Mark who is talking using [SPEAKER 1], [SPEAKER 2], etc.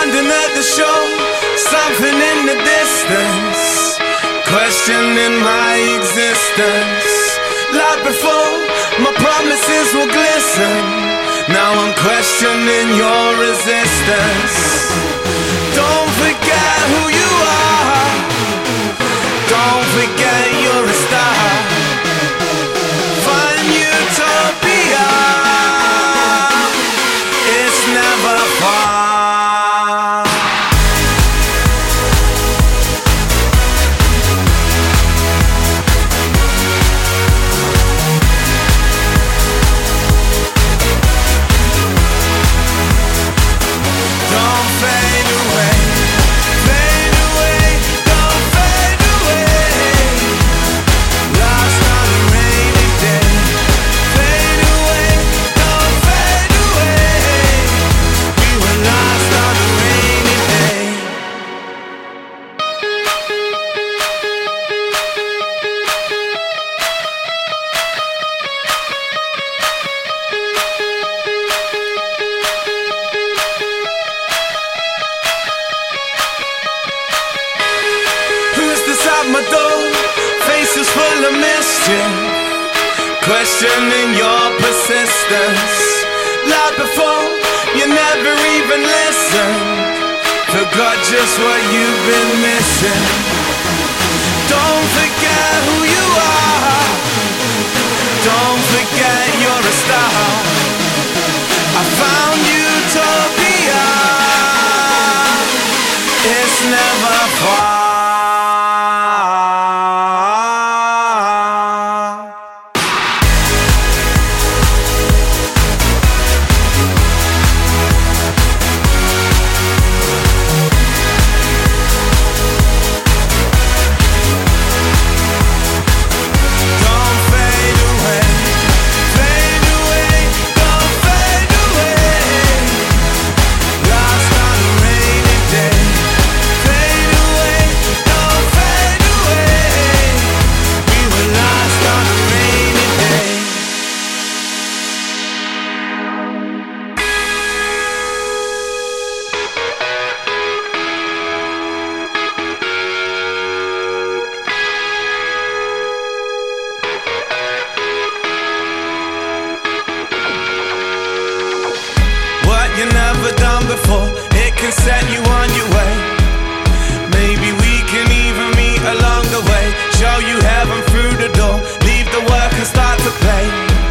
[SPEAKER 1] Standing at the shore, something in the distance, questioning my existence. Like before, my promises will glisten. Now I'm questioning your resistance. Don't forget who you are. Don't forget you're a star. Find utopia. It's never far. My door, faces full of mischief, questioning your persistence. Like before, you never even listened, forgot just what you've been missing. Don't forget who you are. Don't forget you're a star. I found utopia. It's never far. You never done before, it can set you on your way. Maybe we can even meet along the way. Show you heaven through the door, leave the work and start to play.